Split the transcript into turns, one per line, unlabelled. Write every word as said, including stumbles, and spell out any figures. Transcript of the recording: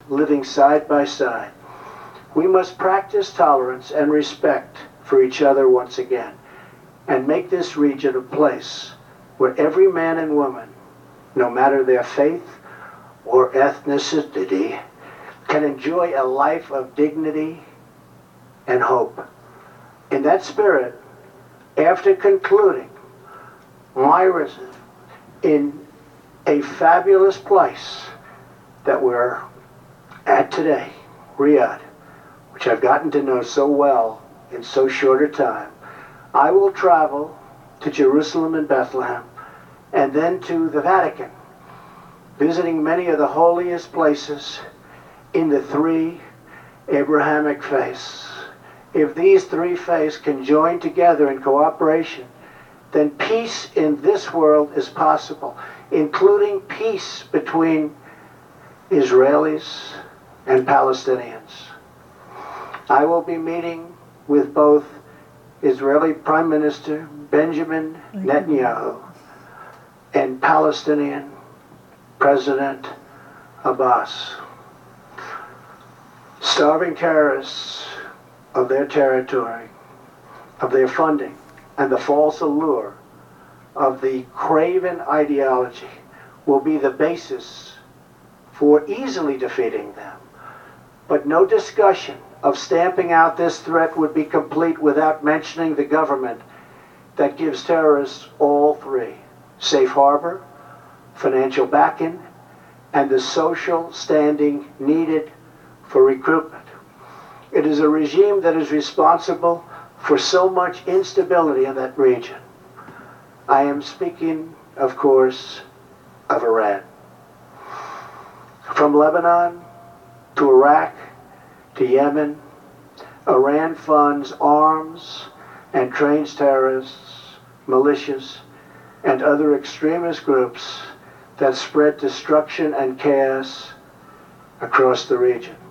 living side by side. We must practice tolerance and respect for each other once again, and make this region a place where every man and woman, no matter their faith or ethnicity, can enjoy a life of dignity and hope. In that spirit, after concluding my visit in a fabulous place that we're at today, Riyadh, which I've gotten to know so well in so short a time, I will travel to Jerusalem and Bethlehem, and then to the Vatican, visiting many of the holiest places in the three Abrahamic faiths. If these three faiths can join together in cooperation, then peace in this world is possible, including peace between Israelis and Palestinians. I will be meeting with both Israeli Prime Minister Benjamin Netanyahu and Palestinian President Abbas. Starving terrorists of their territory, of their funding, and the false allure of the craven ideology will be the basis for easily defeating them. But no discussion of stamping out this threat would be complete without mentioning the government that gives terrorists all three: safe harbor, financial backing, and the social standing needed for recruitment. It is a regime that is responsible for so much instability in that region. I am speaking, of course, of Iran. From Lebanon to Iraq to Yemen, Iran funds arms and trains terrorists, militias, and other extremist groups that spread destruction and chaos across the region.